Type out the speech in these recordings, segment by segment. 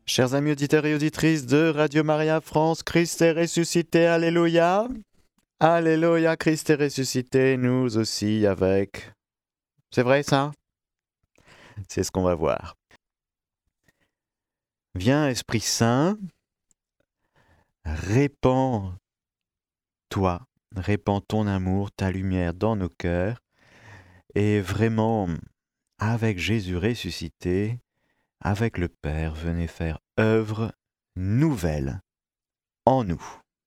Chers amis auditeurs et auditrices de Radio Maria France, Christ est ressuscité, Alléluia. Alléluia, Christ est ressuscité, nous aussi avec. C'est vrai ça? C'est ce qu'on va voir. Viens, Esprit Saint, répands-toi, répands ton amour, ta lumière dans nos cœurs, et vraiment, avec Jésus ressuscité, avec le Père, venez faire œuvre nouvelle en nous.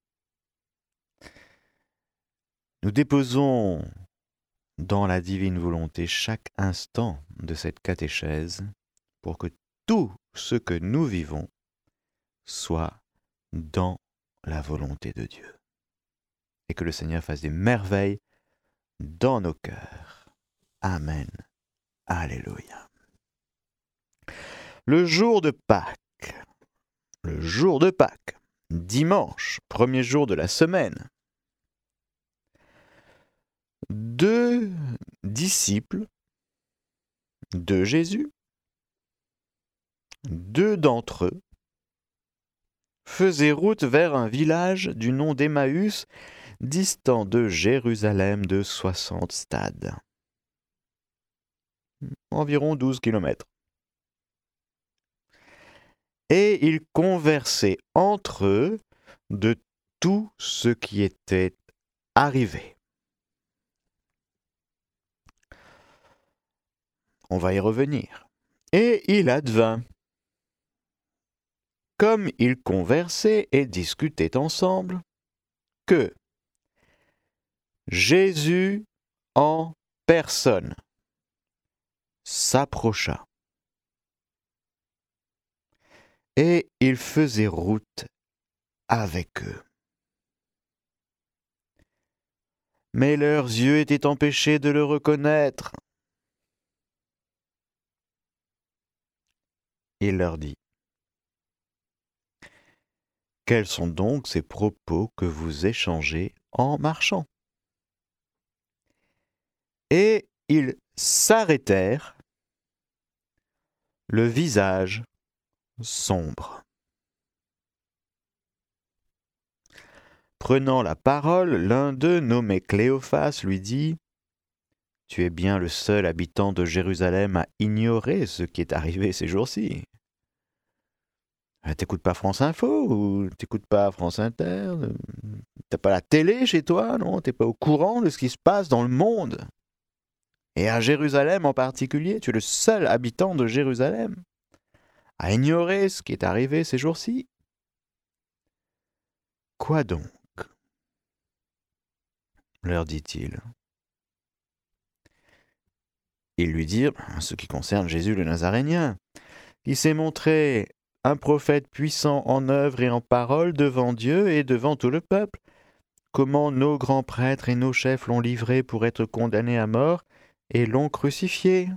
Nous déposons dans la divine volonté chaque instant de cette catéchèse pour que tout ce que nous vivons soit dans la volonté de Dieu et que le Seigneur fasse des merveilles dans nos cœurs. Amen. Alléluia. Le jour de Pâques, dimanche, premier jour de la semaine, deux disciples de Jésus, deux d'entre eux, faisaient route vers un village du nom d'Emmaüs, distant de Jérusalem de 60 stades. Environ 12 kilomètres. Et ils conversaient entre eux de tout ce qui était arrivé. On va y revenir. Et il advint, comme ils conversaient et discutaient ensemble, que Jésus en personne s'approcha. Et il faisait route avec eux. Mais leurs yeux étaient empêchés de le reconnaître. Il leur dit: quels sont donc ces propos que vous échangez en marchant? Et ils s'arrêtèrent, le visage sombre. Prenant la parole, l'un d'eux, nommé Cléophas, lui dit: tu es bien le seul habitant de Jérusalem à ignorer ce qui est arrivé ces jours-ci. T'écoutes pas France Info ou t'écoutes pas France Inter? T'as pas la télé chez toi, non? T'es pas au courant de ce qui se passe dans le monde? Et à Jérusalem en particulier, tu es le seul habitant de Jérusalem à ignorer ce qui est arrivé ces jours-ci? Quoi donc? Leur dit-il. Ils lui dirent ce qui concerne Jésus le Nazarénien, qui s'est montré un prophète puissant en œuvre et en parole devant Dieu et devant tout le peuple. Comment nos grands prêtres et nos chefs l'ont livré pour être condamné à mort et l'ont crucifié.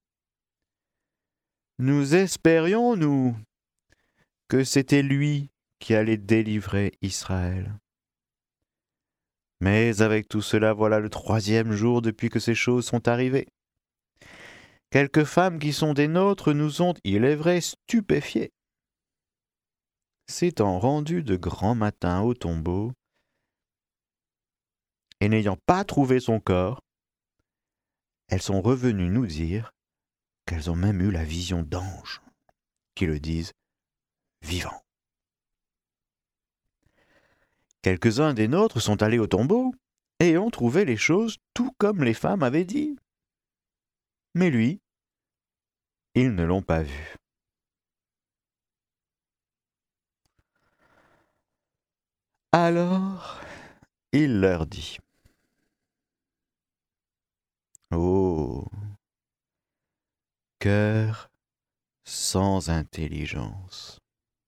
Nous espérions, nous, que c'était lui qui allait délivrer Israël. Mais avec tout cela, voilà le 3e jour depuis que ces choses sont arrivées. Quelques femmes qui sont des nôtres nous ont, il est vrai, stupéfiés. S'étant rendues de grand matin au tombeau, et n'ayant pas trouvé son corps, elles sont revenues nous dire qu'elles ont même eu la vision d'anges qui le disent vivant. Quelques-uns des nôtres sont allés au tombeau et ont trouvé les choses tout comme les femmes avaient dit. Mais lui, ils ne l'ont pas vu. Alors, il leur dit: ô cœur sans intelligence,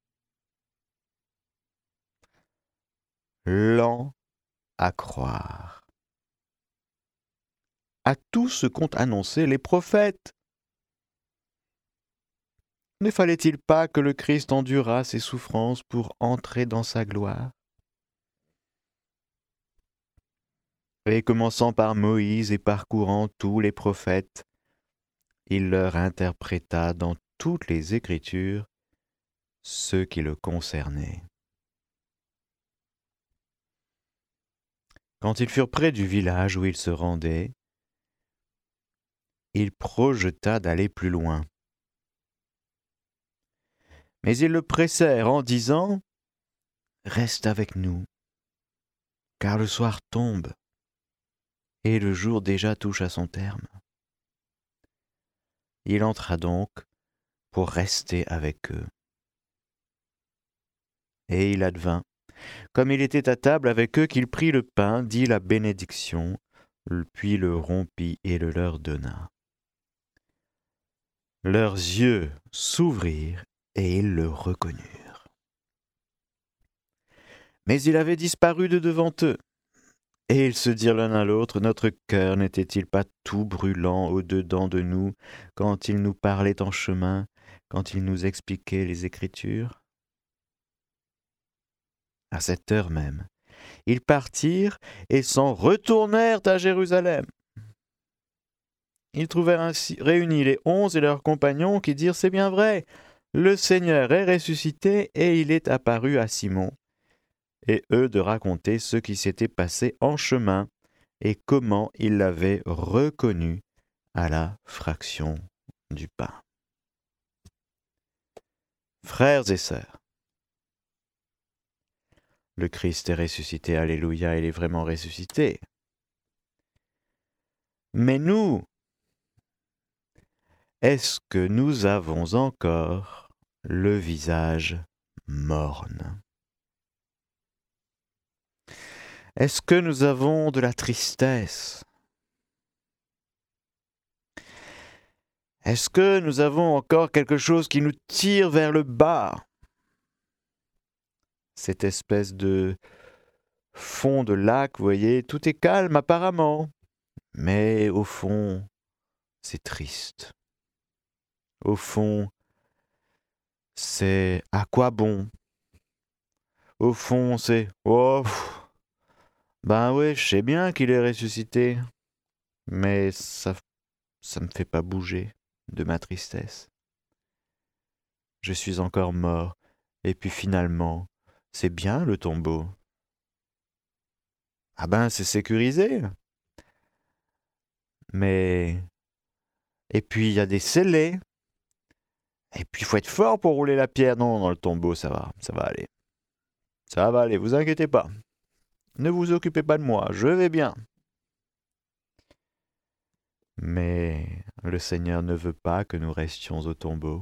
lent à croire à tout ce qu'ont annoncé les prophètes. Ne fallait-il pas que le Christ endurât ses souffrances pour entrer dans sa gloire? Et commençant par Moïse et parcourant tous les prophètes, il leur interpréta dans toutes les Écritures ce qui le concernait. Quand ils furent près du village où ils se rendaient, il projeta d'aller plus loin. Mais ils le pressèrent en disant « Reste avec nous, car le soir tombe, et le jour déjà touche à son terme. » Il entra donc pour rester avec eux. Et il advint, comme il était à table avec eux, qu'il prit le pain, dit la bénédiction, puis le rompit et le leur donna. Leurs yeux s'ouvrirent et ils le reconnurent. Mais il avait disparu de devant eux. Et ils se dirent l'un à l'autre, notre cœur n'était-il pas tout brûlant au-dedans de nous quand il nous parlait en chemin, quand il nous expliquait les Écritures ? À cette heure même, ils partirent et s'en retournèrent à Jérusalem. Ils trouvèrent ainsi réunis les 11 et leurs compagnons qui dirent « C'est bien vrai, le Seigneur est ressuscité et il est apparu à Simon. » Et eux de raconter ce qui s'était passé en chemin et comment ils l'avaient reconnu à la fraction du pain. Frères et sœurs, le Christ est ressuscité, alléluia, il est vraiment ressuscité. Mais nous, est-ce que nous avons encore le visage morne ? Est-ce que nous avons de la tristesse ? Est-ce que nous avons encore quelque chose qui nous tire vers le bas ? Cette espèce de fond de lac, vous voyez, tout est calme apparemment, mais au fond, c'est triste. Au fond, c'est à quoi bon ? Au fond, c'est oh, ben oui, je sais bien qu'il est ressuscité, mais ça me fait pas bouger de ma tristesse. Je suis encore mort, et puis finalement, c'est bien le tombeau. Ah ben, c'est sécurisé. Mais... Et puis, il y a des scellés. Et puis, il faut être fort pour rouler la pierre. Non, dans le tombeau, ça va aller. Ça va aller, vous inquiétez pas. Ne vous occupez pas de moi, je vais bien. Mais le Seigneur ne veut pas que nous restions au tombeau.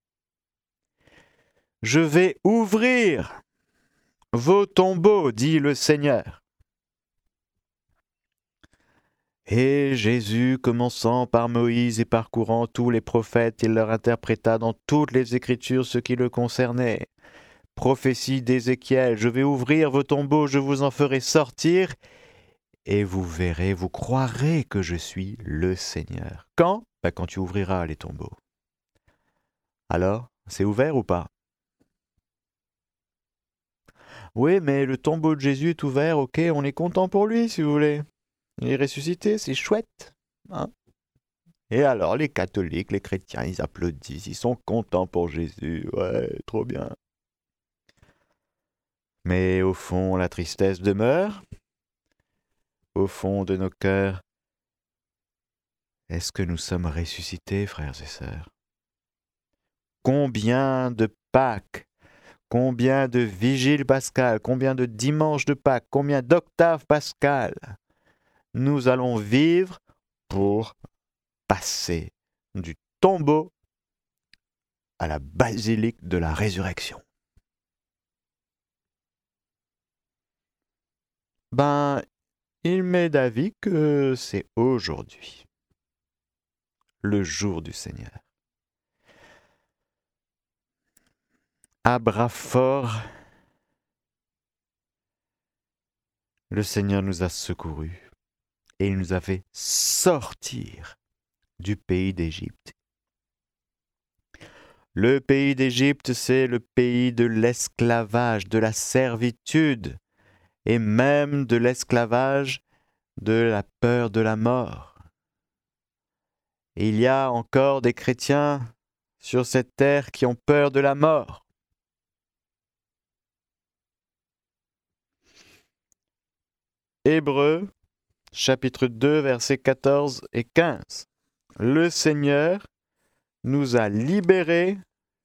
Je vais ouvrir vos tombeaux, dit le Seigneur. Et Jésus, commençant par Moïse et parcourant tous les prophètes, il leur interpréta dans toutes les Écritures ce qui le concernait. Prophétie d'Ézéchiel, je vais ouvrir vos tombeaux, je vous en ferai sortir, et vous verrez, vous croirez que je suis le Seigneur. Quand ? Quand tu ouvriras les tombeaux. Alors, c'est ouvert ou pas ? Oui, mais le tombeau de Jésus est ouvert, ok, on est content pour lui, si vous voulez. Il est ressuscité, c'est chouette. Hein ? Et alors, les catholiques, les chrétiens, ils applaudissent, ils sont contents pour Jésus. Ouais, trop bien. Mais au fond, la tristesse demeure. Au fond de nos cœurs, est-ce que nous sommes ressuscités, frères et sœurs ? Combien de Pâques, combien de vigiles pascales, combien de dimanches de Pâques, combien d'octaves pascales nous allons vivre pour passer du tombeau à la basilique de la résurrection. Il m'est d'avis que c'est aujourd'hui, le jour du Seigneur. À bras forts, le Seigneur nous a secourus et il nous a fait sortir du pays d'Égypte. Le pays d'Égypte, c'est le pays de l'esclavage, de la servitude et même de l'esclavage de la peur de la mort. Et il y a encore des chrétiens sur cette terre qui ont peur de la mort. Hébreux, chapitre 2, versets 14 et 15. Le Seigneur nous a libérés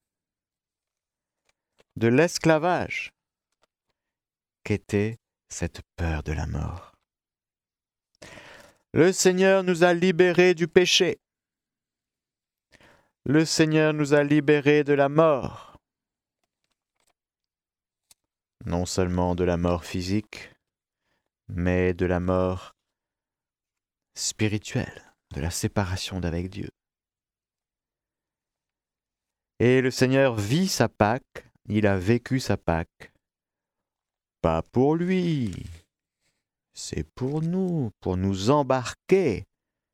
de l'esclavage qu'était cette peur de la mort. Le Seigneur nous a libérés du péché. Le Seigneur nous a libérés de la mort. Non seulement de la mort physique, mais de la mort spirituelle, de la séparation d'avec Dieu. Et le Seigneur vit sa Pâque, il a vécu sa Pâque, pas pour lui, c'est pour nous embarquer,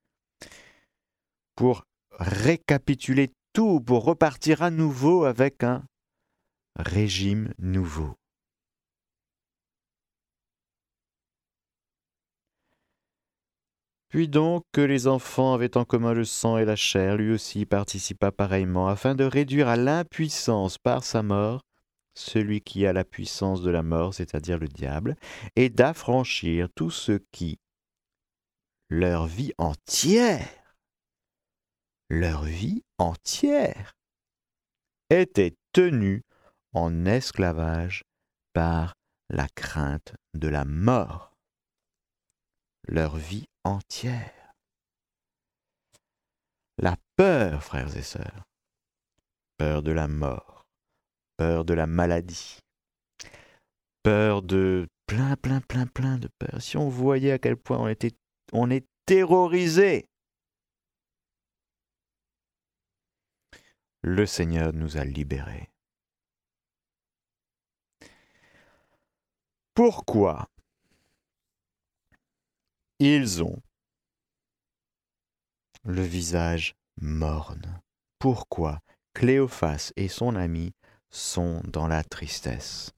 pour récapituler tout, pour repartir à nouveau avec un régime nouveau. Puis donc que les enfants avaient en commun le sang et la chair, lui aussi participa pareillement, afin de réduire à l'impuissance par sa mort celui qui a la puissance de la mort, c'est-à-dire le diable, et d'affranchir tous ceux qui, leur vie entière, étaient tenus en esclavage par la crainte de la mort. Leur vie entière. La peur, frères et sœurs, peur de la mort, peur de la maladie, peur de plein de peurs. Si on voyait à quel point on est terrorisé, le Seigneur nous a libérés. Pourquoi ils ont le visage morne? Pourquoi Cléophas et son ami sont dans la tristesse?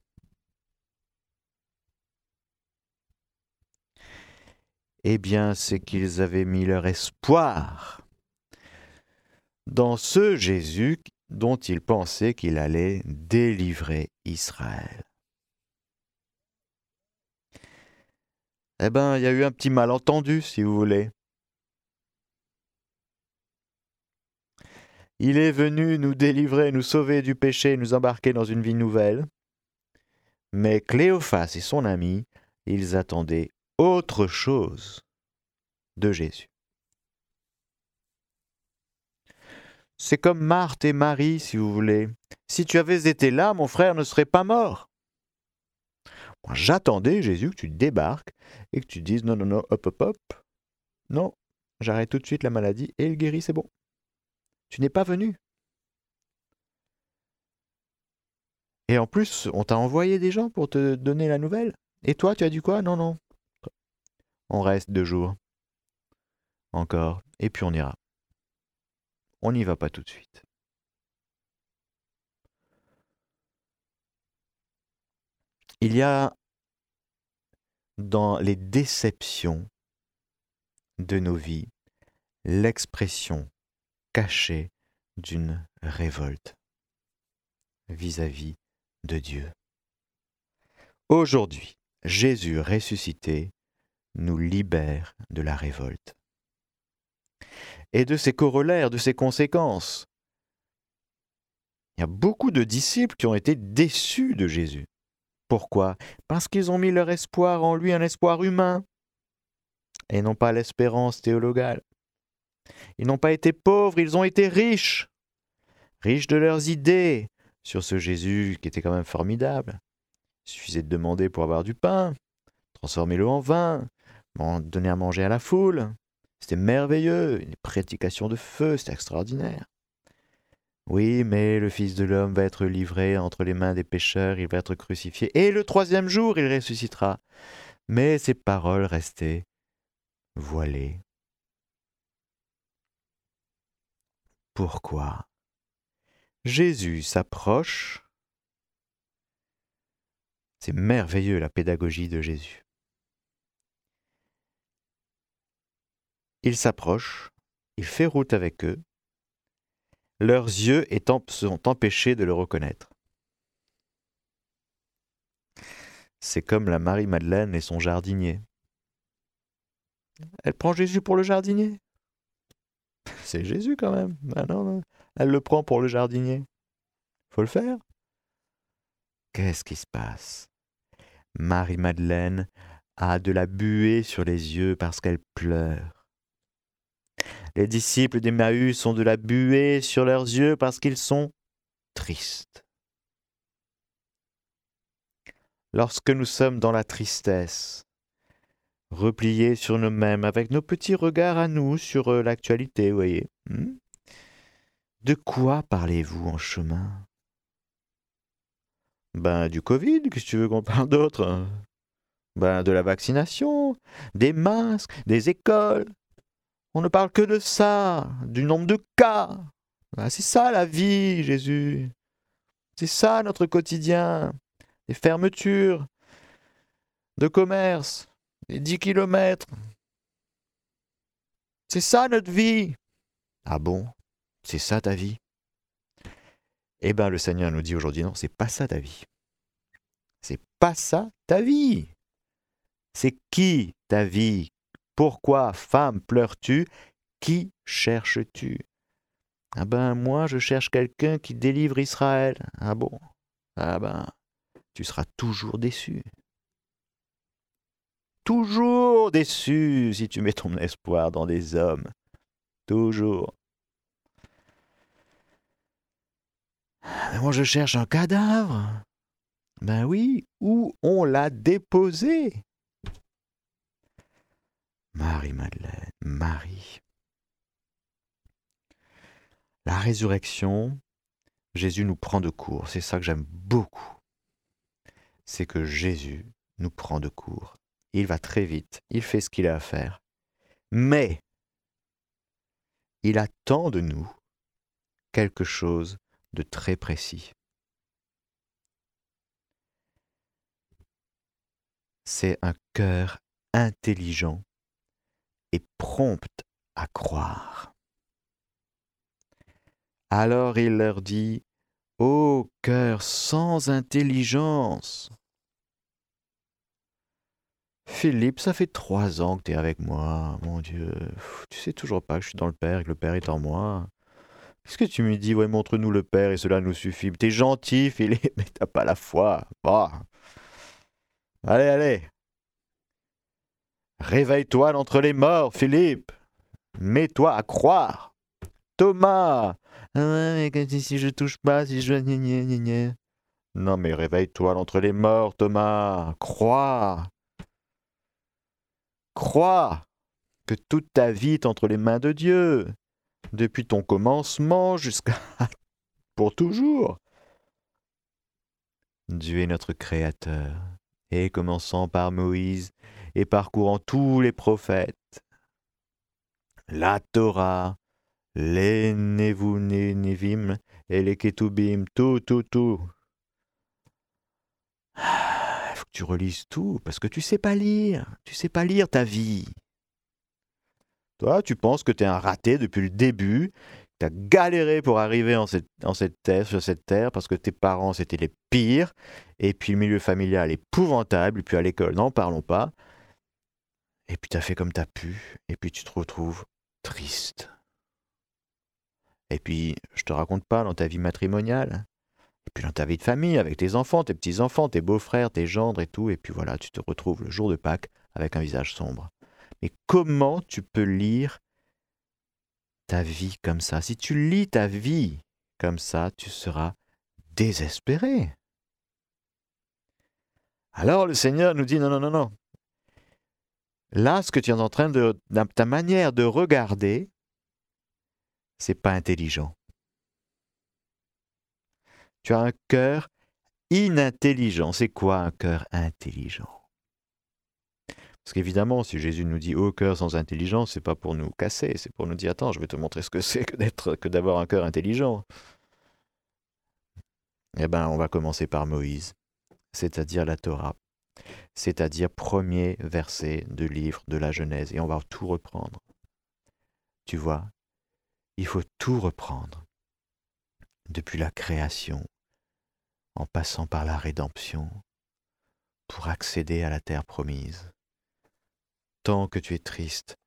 Eh bien, c'est qu'ils avaient mis leur espoir dans ce Jésus dont ils pensaient qu'il allait délivrer Israël. Eh bien, il y a eu un petit malentendu, si vous voulez. Il est venu nous délivrer, nous sauver du péché, nous embarquer dans une vie nouvelle. Mais Cléophas et son ami, ils attendaient autre chose de Jésus. C'est comme Marthe et Marie, si vous voulez. Si tu avais été là, mon frère ne serait pas mort. Moi, j'attendais, Jésus, que tu débarques et que tu dises non, hop. Non, j'arrête tout de suite la maladie et il guérit, c'est bon. Tu n'es pas venu. Et en plus, on t'a envoyé des gens pour te donner la nouvelle. Et toi, tu as dit quoi? Non. On reste 2 jours. Encore. Et puis on ira. On n'y va pas tout de suite. Il y a dans les déceptions de nos vies l'expression cachée d'une révolte vis-à-vis de Dieu. Aujourd'hui, Jésus ressuscité nous libère de la révolte et de ses corollaires, de ses conséquences. Il y a beaucoup de disciples qui ont été déçus de Jésus. Pourquoi? Parce qu'ils ont mis leur espoir en lui, un espoir humain, et non pas l'espérance théologale. Ils n'ont pas été pauvres, ils ont été riches de leurs idées sur ce Jésus qui était quand même formidable. Il suffisait de demander pour avoir du pain, transformer l'eau en vin, donner à manger à la foule. C'était merveilleux, une prédication de feu, c'était extraordinaire. Oui, mais le Fils de l'homme va être livré entre les mains des pécheurs, il va être crucifié, et le 3e jour, il ressuscitera. Mais ces paroles restaient voilées. Pourquoi? Jésus s'approche. C'est merveilleux la pédagogie de Jésus. Il s'approche, il fait route avec eux. Leurs yeux sont empêchés de le reconnaître. C'est comme la Marie-Madeleine et son jardinier. Elle prend Jésus pour le jardinier. C'est Jésus quand même. Ah non, non. Elle le prend pour le jardinier. Faut le faire. Qu'est-ce qui se passe? Marie-Madeleine a de la buée sur les yeux parce qu'elle pleure. Les disciples d'Emmaüs ont de la buée sur leurs yeux parce qu'ils sont tristes. Lorsque nous sommes dans la tristesse, repliés sur nous-mêmes, avec nos petits regards à nous sur l'actualité, vous voyez, de quoi parlez-vous en chemin? Ben, du Covid, qu'est-ce que tu veux qu'on parle d'autre? Ben, de la vaccination, des masques, des écoles. On ne parle que de ça, du nombre de cas. Ben, c'est ça la vie, Jésus. C'est ça notre quotidien. Les fermetures de commerce, les 10 kilomètres. C'est ça notre vie. Ah bon? C'est ça ta vie? Eh bien, le Seigneur nous dit aujourd'hui, non, c'est pas ça ta vie. C'est pas ça ta vie. C'est qui ta vie? Pourquoi, femme, pleures-tu? Qui cherches-tu? Ah ben, moi, je cherche quelqu'un qui délivre Israël. Ah bon? Ah ben, tu seras toujours déçu. Toujours déçu si tu mets ton espoir dans des hommes. Toujours. Mais moi, je cherche un cadavre. Ben oui, où on l'a déposé? Marie-Madeleine, Marie. La résurrection, Jésus nous prend de court. C'est ça que j'aime beaucoup. C'est que Jésus nous prend de court. Il va très vite, il fait ce qu'il a à faire. Mais il attend de nous quelque chose de très précis. C'est un cœur intelligent et prompt à croire. Alors il leur dit, « Ô cœur sans intelligence !» Philippe, ça fait 3 ans que tu es avec moi, mon Dieu. Tu sais toujours pas que je suis dans le Père et que le Père est en moi. Qu'est-ce que tu me dis? Ouais, montre-nous le Père et cela nous suffit. T'es gentil, Philippe, mais t'as pas la foi. Bah. Allez, allez. Réveille-toi d'entre les morts, Philippe. Mets-toi à croire. Thomas. Ah ouais, mais si je touche pas, si je... Non, mais réveille-toi d'entre les morts, Thomas. Crois. Crois que toute ta vie est entre les mains de Dieu, depuis ton commencement jusqu'à pour toujours. Dieu est notre Créateur, et commençant par Moïse et parcourant tous les prophètes, la Torah, les Nevim et les Ketubim, tout. Il faut que tu relises tout, parce que tu sais pas lire ta vie. Toi, tu penses que tu es un raté depuis le début, tu as galéré pour arriver sur cette terre, parce que tes parents, c'était les pires, et puis le milieu familial épouvantable, et puis à l'école, n'en parlons pas. Et puis tu as fait comme tu as pu, et puis tu te retrouves triste. Et puis, je te raconte pas dans ta vie matrimoniale, et puis dans ta vie de famille, avec tes enfants, tes petits-enfants, tes beaux-frères, tes gendres et tout, et puis voilà, tu te retrouves le jour de Pâques avec un visage sombre. Mais comment tu peux lire ta vie comme ça? Si tu lis ta vie comme ça, tu seras désespéré. Alors le Seigneur nous dit non. Là, ce que tu es en train de... ta manière de regarder, c'est pas intelligent. Tu as un cœur inintelligent. C'est quoi un cœur intelligent? Parce qu'évidemment, si Jésus nous dit « ô cœur sans intelligence », c'est pas pour nous casser, c'est pour nous dire « attends, je vais te montrer ce que c'est que d'avoir un cœur intelligent ». Eh bien, on va commencer par Moïse, c'est-à-dire la Torah, c'est-à-dire premier verset du livre de la Genèse, et on va tout reprendre. Tu vois, il faut tout reprendre, depuis la création, en passant par la rédemption, pour accéder à la terre promise. Tant que tu es triste,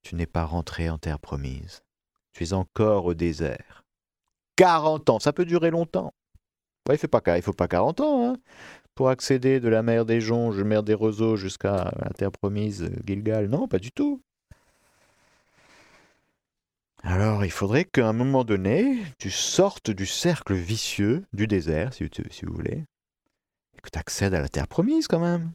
tu n'es pas rentré en terre promise. Tu es encore au désert. 40 ans, ça peut durer longtemps. Ouais, il faut pas 40 ans, hein, pour accéder de la mer des Jonges, mer des Roseaux, jusqu'à la terre promise, Gilgal. Non, pas du tout. Alors, il faudrait qu'à un moment donné, tu sortes du cercle vicieux du désert, si vous voulez, et que tu accèdes à la terre promise quand même.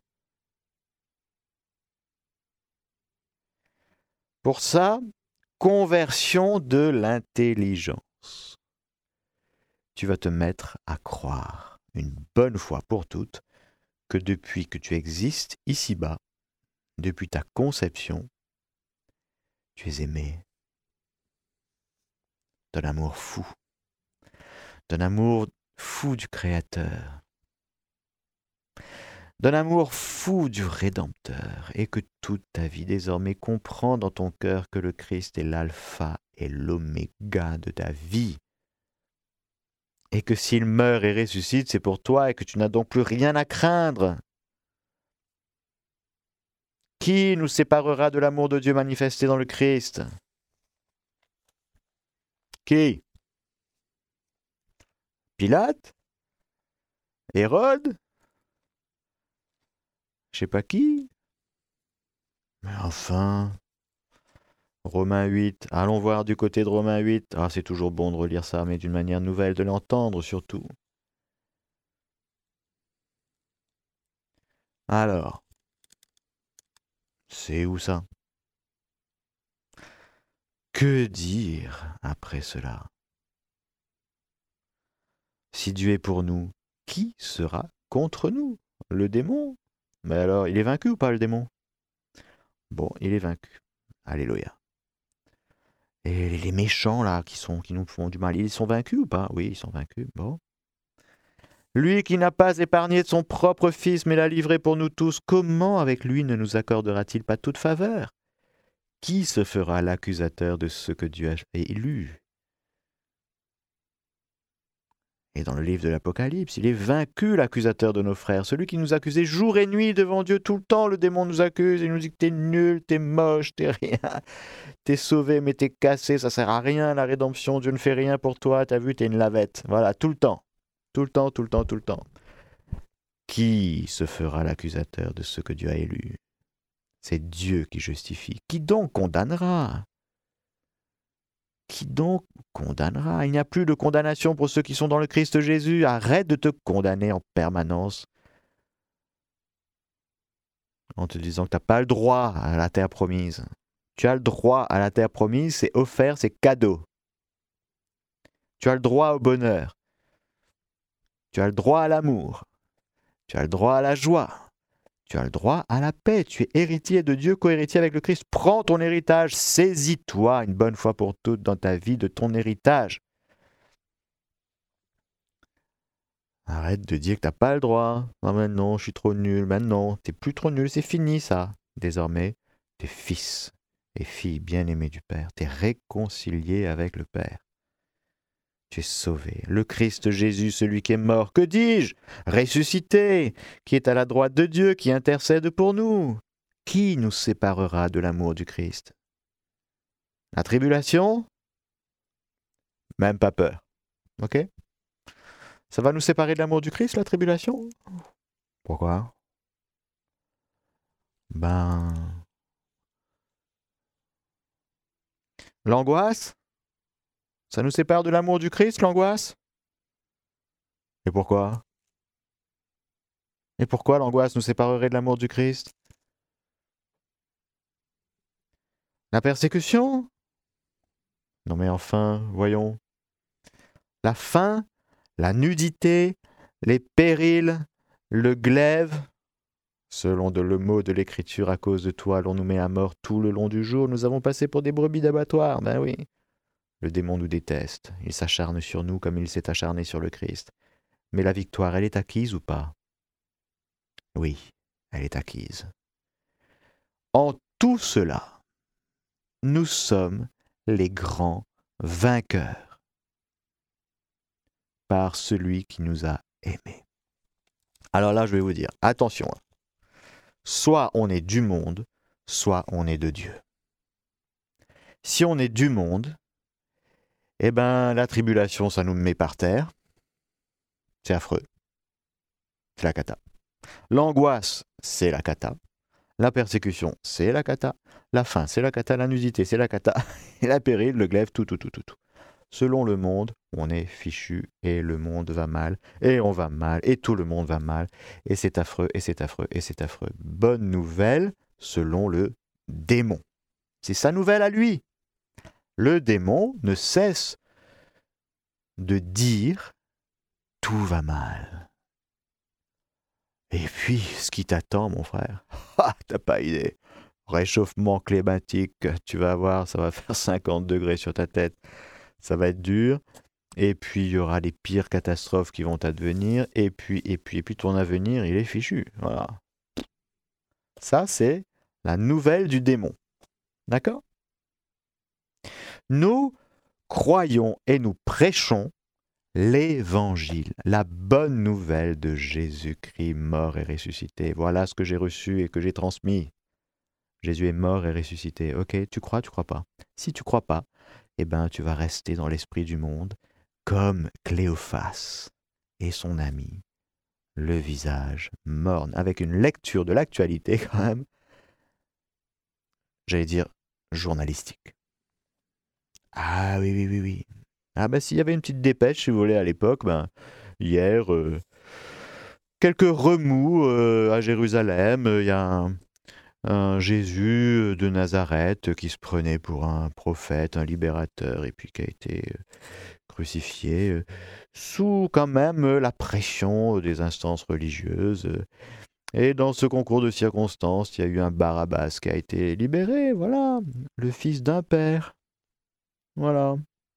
Pour ça, conversion de l'intelligence. Tu vas te mettre à croire, une bonne fois pour toutes, que depuis que tu existes ici-bas, depuis ta conception, tu es aimé d'un amour fou, d'un amour fou du Créateur, d'un amour fou du Rédempteur, et que toute ta vie désormais comprend dans ton cœur que le Christ est l'alpha et l'oméga de ta vie, et que s'il meurt et ressuscite, c'est pour toi, et que tu n'as donc plus rien à craindre. Qui nous séparera de l'amour de Dieu manifesté dans le Christ? Qui? Pilate? Hérode? Je sais pas qui? Mais enfin, Romains 8, allons voir du côté de Romains 8. Ah, c'est toujours bon de relire ça, mais d'une manière nouvelle, de l'entendre surtout. Alors, c'est où ça? Que dire après cela? Si Dieu est pour nous, qui sera contre nous? Le démon? Mais alors, il est vaincu ou pas le démon? Bon, il est vaincu. Alléluia. Et les méchants là qui nous font du mal, ils sont vaincus ou pas? Oui, ils sont vaincus. Bon. Lui qui n'a pas épargné de son propre fils, mais l'a livré pour nous tous, comment avec lui ne nous accordera-t-il pas toute faveur? Qui se fera l'accusateur de ce que Dieu a élu? Et dans le livre de l'Apocalypse, il est vaincu, l'accusateur de nos frères, celui qui nous accusait jour et nuit devant Dieu tout le temps. Le démon nous accuse, il nous dit que t'es nul, t'es moche, t'es rien, t'es sauvé mais t'es cassé, ça sert à rien la rédemption, Dieu ne fait rien pour toi, t'as vu, t'es une lavette. Voilà, tout le temps, tout le temps, tout le temps, tout le temps. Qui se fera l'accusateur de ce que Dieu a élu? C'est Dieu qui justifie. Qui donc condamnera? Qui donc condamnera? Il n'y a plus de condamnation pour ceux qui sont dans le Christ Jésus. Arrête de te condamner en permanence en te disant que tu n'as pas le droit à la terre promise. Tu as le droit à la terre promise, c'est offert, c'est cadeau. Tu as le droit au bonheur. Tu as le droit à l'amour. Tu as le droit à la joie. Tu as le droit à la paix. Tu es héritier de Dieu, co-héritier avec le Christ. Prends ton héritage. Saisis-toi une bonne fois pour toutes dans ta vie de ton héritage. Arrête de dire que t'as pas le droit. Ah mais non, je suis trop nul. Maintenant, t'es plus trop nul, c'est fini ça. Désormais, t'es fils et fille bien-aimés du Père. T'es réconcilié avec le Père. Tu es sauvé. Le Christ Jésus, celui qui est mort, que dis-je? Ressuscité, qui est à la droite de Dieu, qui intercède pour nous. Qui nous séparera de l'amour du Christ? La tribulation? Même pas peur. Ok? Ça va nous séparer de l'amour du Christ, la tribulation? Pourquoi? Ben... L'angoisse? Ça nous sépare de l'amour du Christ, l'angoisse? Et pourquoi? Et pourquoi l'angoisse nous séparerait de l'amour du Christ? La persécution? Non mais enfin, voyons. La faim, la nudité, les périls, le glaive. Selon le mot de l'Écriture, à cause de toi, l'on nous met à mort tout le long du jour. Nous avons passé pour des brebis d'abattoir. Ben oui. Le démon nous déteste. Il s'acharne sur nous comme il s'est acharné sur le Christ. Mais la victoire, elle est acquise ou pas? Oui, elle est acquise. En tout cela, nous sommes les grands vainqueurs par celui qui nous a aimés. Alors là, je vais vous dire, attention, soit on est du monde, soit on est de Dieu. Si on est du monde, eh ben la tribulation, ça nous met par terre. C'est affreux. C'est la cata. L'angoisse, c'est la cata. La persécution, c'est la cata. La faim, c'est la cata. La nudité, c'est la cata. Et la péril, le glaive, tout. Selon le monde, on est fichu et le monde va mal et on va mal et tout le monde va mal et c'est affreux et c'est affreux et c'est affreux. Bonne nouvelle selon le démon. C'est sa nouvelle à lui. Le démon ne cesse de dire tout va mal. Et puis, ce qui t'attend, mon frère, t'as pas idée. Réchauffement climatique, tu vas voir, ça va faire 50 degrés sur ta tête. Ça va être dur. Et puis, il y aura les pires catastrophes qui vont advenir. Et puis, ton avenir, il est fichu. Voilà. Ça, c'est la nouvelle du démon. D'accord ? Nous croyons et nous prêchons l'Évangile, la bonne nouvelle de Jésus-Christ mort et ressuscité. Voilà ce que j'ai reçu et que j'ai transmis. Jésus est mort et ressuscité. Ok, tu crois pas. Si tu crois pas, eh ben tu vas rester dans l'esprit du monde comme Cléophas et son ami, le visage morne, avec une lecture de l'actualité quand même, j'allais dire journalistique. Ah oui. Ah ben s'il y avait une petite dépêche, si vous voulez, à l'époque, hier, quelques remous à Jérusalem, il y a un Jésus de Nazareth qui se prenait pour un prophète, un libérateur, et puis qui a été crucifié sous quand même la pression des instances religieuses. Et dans ce concours de circonstances, il y a eu un Barabbas qui a été libéré, voilà, le fils d'un père. Voilà.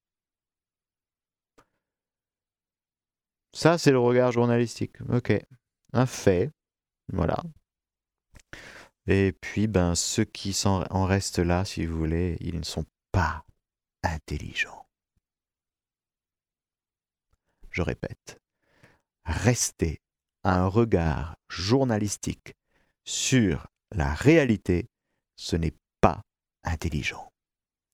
Ça, c'est le regard journalistique. Ok. Un fait. Voilà. Et puis, ceux qui en restent là, si vous voulez, ils ne sont pas intelligents. Je répète. Rester un regard journalistique sur la réalité, ce n'est pas intelligent. Pourquoi ?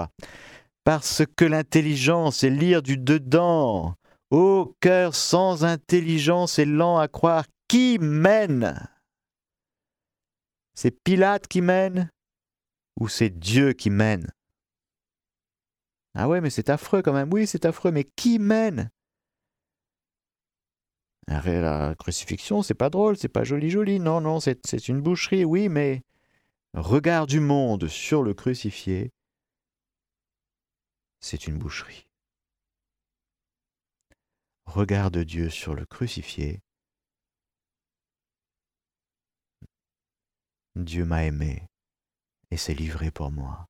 Parce que l'intelligence, c'est lire du dedans. Ô cœur sans intelligence et lent à croire, qui mène ? C'est Pilate qui mène ou c'est Dieu qui mène ? Ah ouais, mais c'est affreux quand même. Oui, c'est affreux, mais qui mène ? La crucifixion, c'est pas drôle, c'est pas joli. Non, c'est une boucherie, oui, mais regard du monde sur le crucifié, c'est une boucherie. Regard de Dieu sur le crucifié, Dieu m'a aimé et s'est livré pour moi.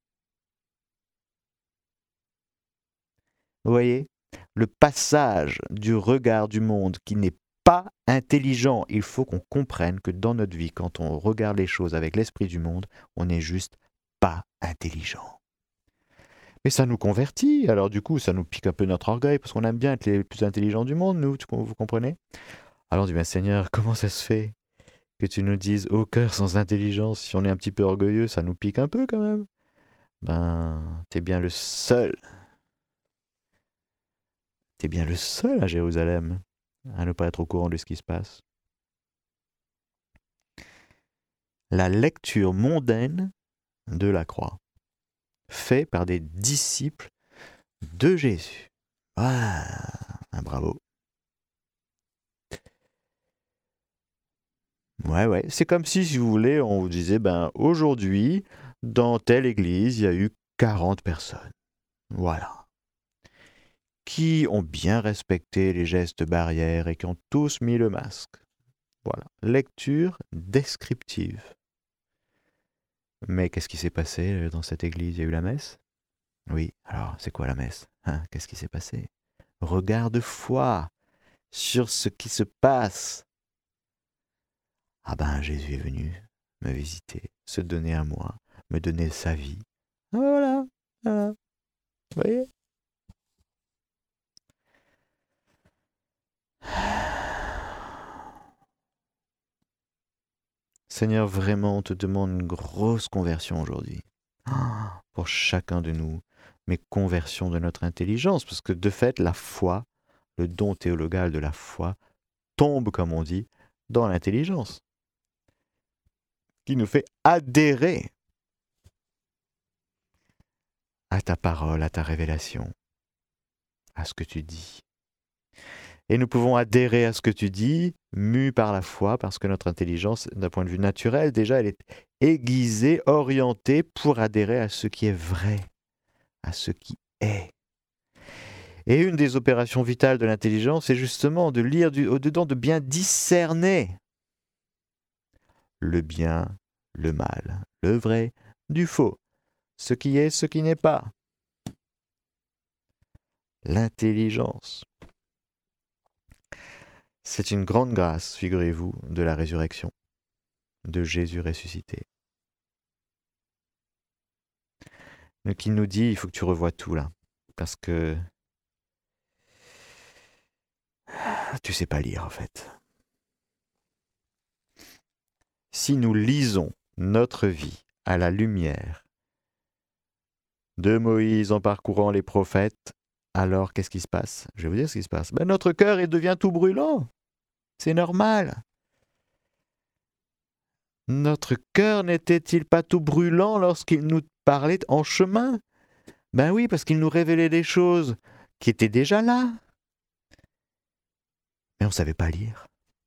Vous voyez, le passage du regard du monde qui n'est pas intelligent, il faut qu'on comprenne que dans notre vie, quand on regarde les choses avec l'esprit du monde, on n'est juste pas intelligent. Mais ça nous convertit, alors du coup, ça nous pique un peu notre orgueil, parce qu'on aime bien être les plus intelligents du monde, nous, vous comprenez ? Alors on dit, Seigneur, comment ça se fait que tu nous dises, ô cœur sans intelligence, si on est un petit peu orgueilleux, ça nous pique un peu quand même ? T'es bien le seul. T'es bien le seul à Jérusalem à ne pas être au courant de ce qui se passe. La lecture mondaine de la croix, faite par des disciples de Jésus. Ah, bravo. Ouais, c'est comme si vous voulez, on vous disait, aujourd'hui, dans telle église, il y a eu 40 personnes. Voilà. Qui ont bien respecté les gestes barrières et qui ont tous mis le masque. Voilà. Lecture descriptive. Mais qu'est-ce qui s'est passé dans cette église ? Il y a eu la messe ? Oui, alors c'est quoi la messe ? Qu'est-ce qui s'est passé ? Regard de foi sur ce qui se passe. Jésus est venu me visiter, se donner à moi, me donner sa vie. Voilà. Vous voyez ? Seigneur, vraiment, on te demande une grosse conversion aujourd'hui. pour chacun de nous, mais conversion de notre intelligence, parce que de fait, la foi, le don théologal de la foi, tombe, comme on dit, dans l'intelligence, qui nous fait adhérer à ta parole, à ta révélation, à ce que tu dis. Et nous pouvons adhérer à ce que tu dis, mus par la foi, parce que notre intelligence, d'un point de vue naturel, déjà, elle est aiguisée, orientée pour adhérer à ce qui est vrai, à ce qui est. Et une des opérations vitales de l'intelligence, c'est justement de lire au-dedans, de bien discerner le bien, le mal, le vrai, du faux, ce qui est, ce qui n'est pas. L'intelligence. C'est une grande grâce, figurez-vous, de la résurrection, de Jésus ressuscité. Qui nous dit, il faut que tu revoies tout là, parce que tu sais pas lire en fait. Si nous lisons notre vie à la lumière de Moïse en parcourant les prophètes, alors qu'est-ce qui se passe? Je vais vous dire ce qui se passe. Notre cœur il devient tout brûlant. C'est normal. Notre cœur n'était-il pas tout brûlant lorsqu'il nous parlait en chemin? Ben oui, parce qu'il nous révélait des choses qui étaient déjà là. Mais on ne savait pas lire.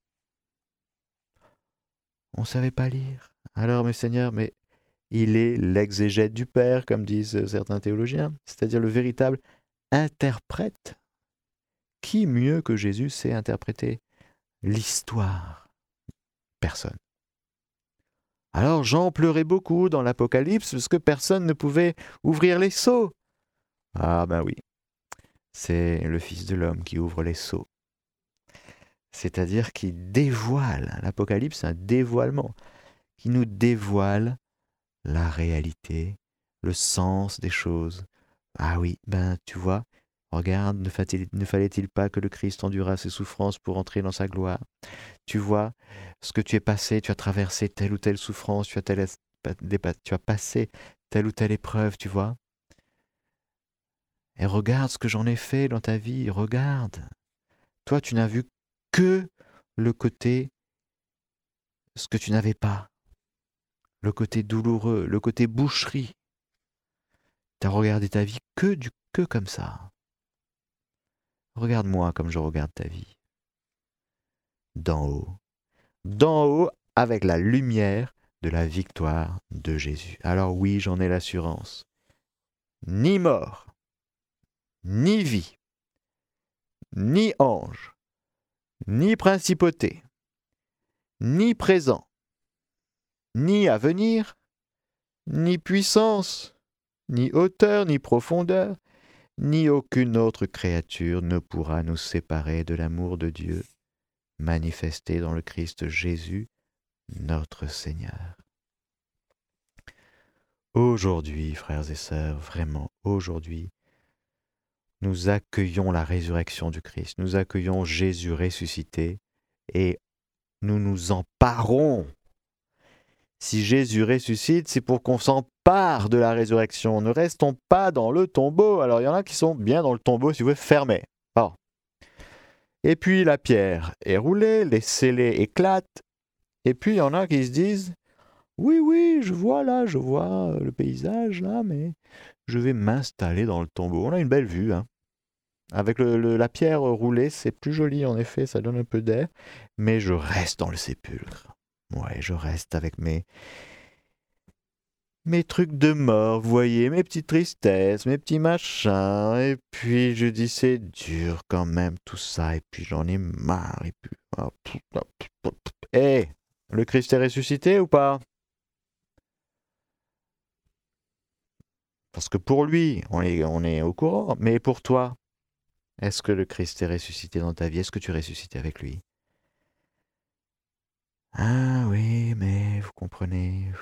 On ne savait pas lire. Alors, mes seigneurs, mais il est l'exégète du Père, comme disent certains théologiens, c'est-à-dire le véritable interprète. Qui mieux que Jésus sait interpréter l'histoire? Personne. Alors Jean pleurait beaucoup dans l'Apocalypse parce que personne ne pouvait ouvrir les sceaux. Ah ben oui, c'est le Fils de l'homme qui ouvre les sceaux. C'est-à-dire qui dévoile, l'Apocalypse c'est un dévoilement, qui nous dévoile la réalité, le sens des choses. Ah oui, ben tu vois, regarde, ne fallait-il pas que le Christ endura ses souffrances pour entrer dans sa gloire? Tu vois, ce que tu es passé, tu as traversé telle ou telle souffrance, tu as passé telle ou telle épreuve, tu vois. Et regarde ce que j'en ai fait dans ta vie, regarde. Toi, tu n'as vu que le côté, ce que tu n'avais pas, le côté douloureux, le côté boucherie. Tu as regardé ta vie que comme ça. Regarde-moi comme je regarde ta vie. D'en haut, avec la lumière de la victoire de Jésus. Alors oui, j'en ai l'assurance. Ni mort, ni vie, ni ange, ni principauté, ni présent, ni avenir, ni puissance, ni hauteur, ni profondeur, ni aucune autre créature ne pourra nous séparer de l'amour de Dieu manifesté dans le Christ Jésus, notre Seigneur. Aujourd'hui, frères et sœurs, vraiment aujourd'hui, nous accueillons la résurrection du Christ, nous accueillons Jésus ressuscité et nous nous emparons. Si Jésus ressuscite, c'est pour qu'on s'empare de la résurrection. Ne restons pas dans le tombeau. Alors il y en a qui sont bien dans le tombeau, si vous voulez, fermés. Bon. Et puis la pierre est roulée, les scellés éclatent. Et puis il y en a qui se disent, oui, je vois le paysage là, mais je vais m'installer dans le tombeau. On a une belle vue, hein. Avec la pierre roulée, c'est plus joli en effet, ça donne un peu d'air, mais je reste dans le sépulcre. Ouais, je reste avec mes trucs de mort, vous voyez, mes petites tristesses, mes petits machins, et puis je dis c'est dur quand même tout ça, et puis j'en ai marre, et puis... le Christ est ressuscité ou pas? Parce que pour lui, on est au courant, mais pour toi, est-ce que le Christ est ressuscité dans ta vie? Est-ce que tu es ressuscité avec lui? Ah oui, mais vous comprenez.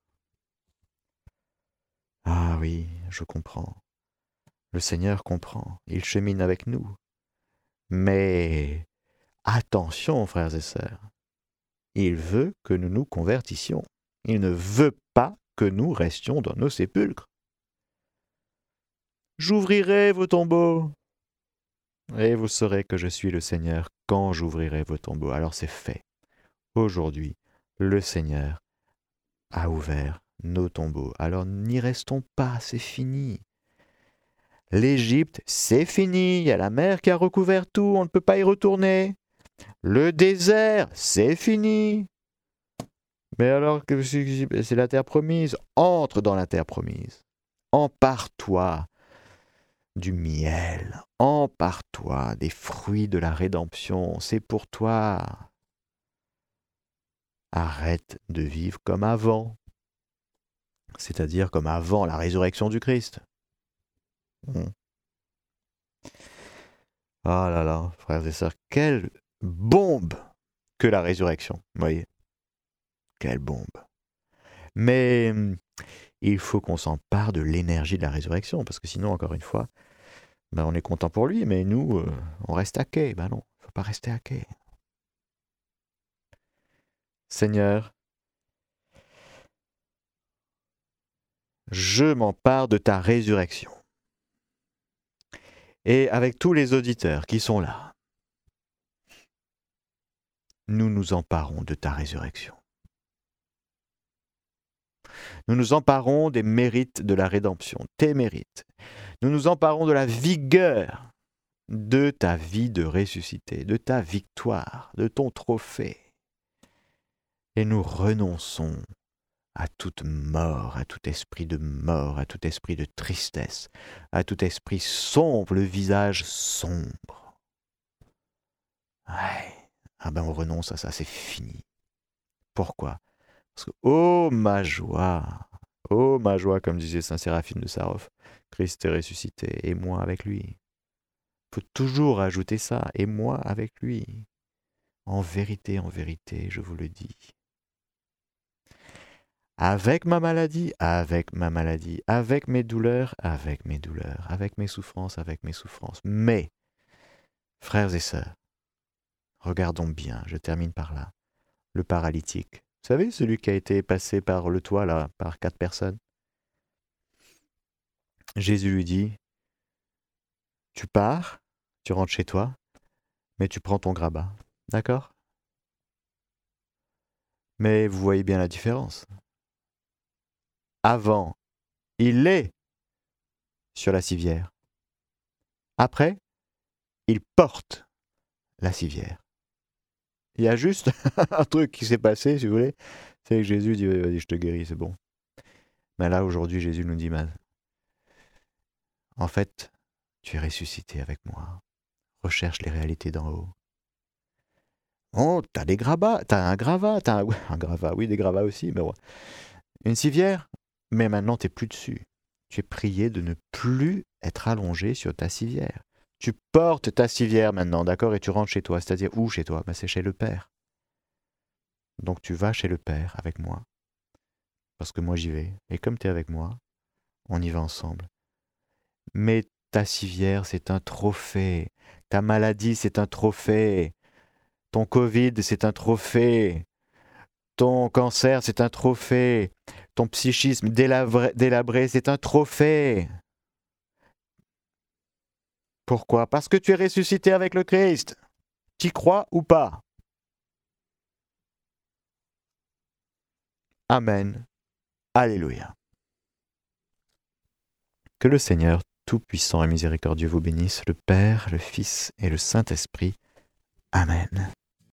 Ah oui, je comprends. Le Seigneur comprend. Il chemine avec nous. Mais attention, frères et sœurs. Il veut que nous nous convertissions. Il ne veut pas que nous restions dans nos sépulcres. J'ouvrirai vos tombeaux, et vous saurez que je suis le Seigneur quand j'ouvrirai vos tombeaux. Alors c'est fait. Aujourd'hui, le Seigneur a ouvert nos tombeaux. Alors n'y restons pas, c'est fini. L'Égypte, c'est fini. Il y a la mer qui a recouvert tout, on ne peut pas y retourner. Le désert, c'est fini. Mais alors que c'est la terre promise, entre dans la terre promise. Empare-toi du miel, empare-toi des fruits de la rédemption, c'est pour toi. Arrête de vivre comme avant, c'est-à-dire comme avant la résurrection du Christ. Ah là là, frères et sœurs, quelle bombe que la résurrection, vous voyez. Quelle bombe. Mais il faut qu'on s'empare de l'énergie de la résurrection, parce que sinon, encore une fois, on est content pour lui, mais nous, on reste à quai. Ben non, il ne faut pas rester à quai. Seigneur, je m'empare de ta résurrection. Et avec tous les auditeurs qui sont là, nous nous emparons de ta résurrection. Nous nous emparons des mérites de la rédemption, tes mérites. Nous nous emparons de la vigueur de ta vie de ressuscité, de ta victoire, de ton trophée. Et nous renonçons à toute mort, à tout esprit de mort, à tout esprit de tristesse, à tout esprit sombre, le visage sombre. Ouais. Ah ben on renonce à ça, c'est fini. Pourquoi ? Parce que, oh ma joie, comme disait saint Séraphine de Sarov, Christ est ressuscité, et moi avec lui. Il faut toujours ajouter ça, et moi avec lui. En vérité, je vous le dis. Avec ma maladie, avec mes douleurs, avec mes souffrances, Mais, frères et sœurs, regardons bien, je termine par là, le paralytique. Vous savez, celui qui a été passé par le toit, là, par 4 personnes. Jésus lui dit, tu pars, tu rentres chez toi, mais tu prends ton grabat. D'accord ? Mais vous voyez bien la différence. Avant, il est sur la civière. Après, il porte la civière. Il y a juste un truc qui s'est passé, si vous voulez, c'est que Jésus dit, vas-y, je te guéris, c'est bon. Mais là, aujourd'hui, Jésus nous dit, en fait, tu es ressuscité avec moi. Recherche les réalités d'en haut. Oh, t'as des gravats, t'as un gravat, un gravat, oui, des gravats aussi, mais ouais. Une civière, mais maintenant t'es plus dessus. Tu es prié de ne plus être allongé sur ta civière. Tu portes ta civière maintenant, d'accord, et tu rentres chez toi. C'est-à-dire où chez toi ? C'est chez le Père. Donc tu vas chez le Père avec moi, parce que moi j'y vais. Et comme tu es avec moi, on y va ensemble. Mais ta civière, c'est un trophée. Ta maladie, c'est un trophée. Ton Covid, c'est un trophée. Ton cancer, c'est un trophée. Ton psychisme délabré, c'est un trophée. Pourquoi ? Parce que tu es ressuscité avec le Christ. T'y crois ou pas ? Amen. Alléluia. Que le Seigneur Tout-Puissant et Miséricordieux vous bénisse, le Père, le Fils et le Saint-Esprit. Amen.